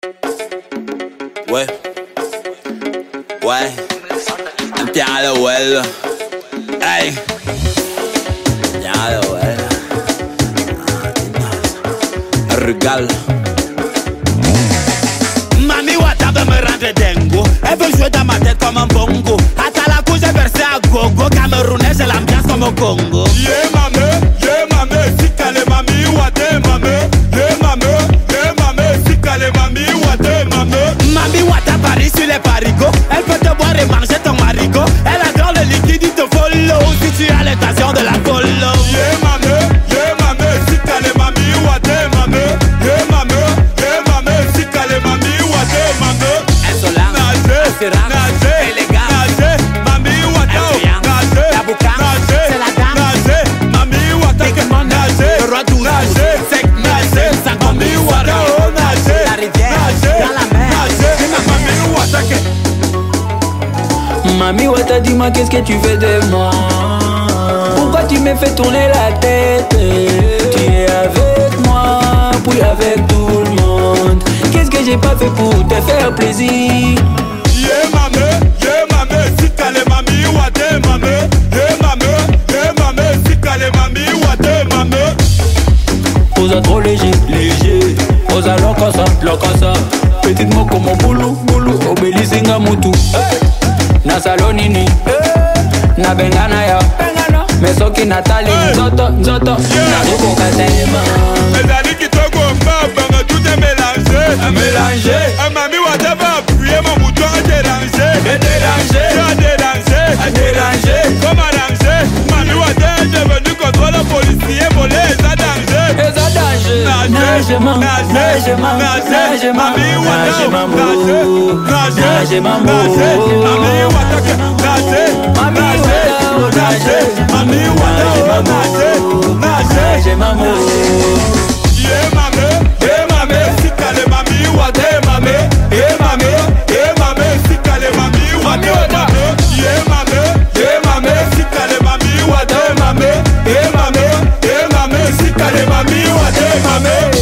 Ouais. Ouais. Tiens le well. Hey. Tiens le well. Regal. Mami Wata me rendre dingo. Elle veut jouer dans ma tête comme un bongo. À la couche j'ai versé à gogo. Camerounais j'ai l'ambiance comme au Congo. Yeah mame, si calé mami Wata mame. Yeah mame, si calé mami Wata mame. Mami Wata Paris sur les parigots. Elle peut te boire et manger ton marigot. Elle adore le liquide, il te follow. Si tu as l'intention de la follow. Yeah mame, si calé mami Wata mame. Yeah mame, si calé mami Wata mame. Insolent, assurance, élégance. Mami Wata, la boucane, c'est la dame. Mami Wata, le roi douce, sec, ça comme Mami Wata, la rivière, dans la mer. Mami Wata, dis-moi qu'est-ce que tu fais de moi? Pourquoi tu me fais tourner la tête? Tu es avec moi, puis avec tout le monde. Qu'est-ce que j'ai pas fait pour te faire plaisir? Yeah mame, si calé mami Wata mame. Yeah mame, si calé mami Wata mame. Osa trop léger, Osa lokasa. Petite moko mon boulou, obelisinga mutu. Na salonini, na bengana ya. Mais soki natali nzoto, na ruko katema. Les amis qui te gombent, tout est mélangé. Mami Wata va appuyer mon bouton à déranger. Comme arranger. Mami Wata est devenu contrôle policier, volé et ça danger. Nage mambo. Mami Wata nage. Yeah mame, si calé mami Wata mame. Yeah mame, si calé mami Wata mame. Yeah mame, si calé mami Wata mame. Yeah mame, si calé mami Wata mame.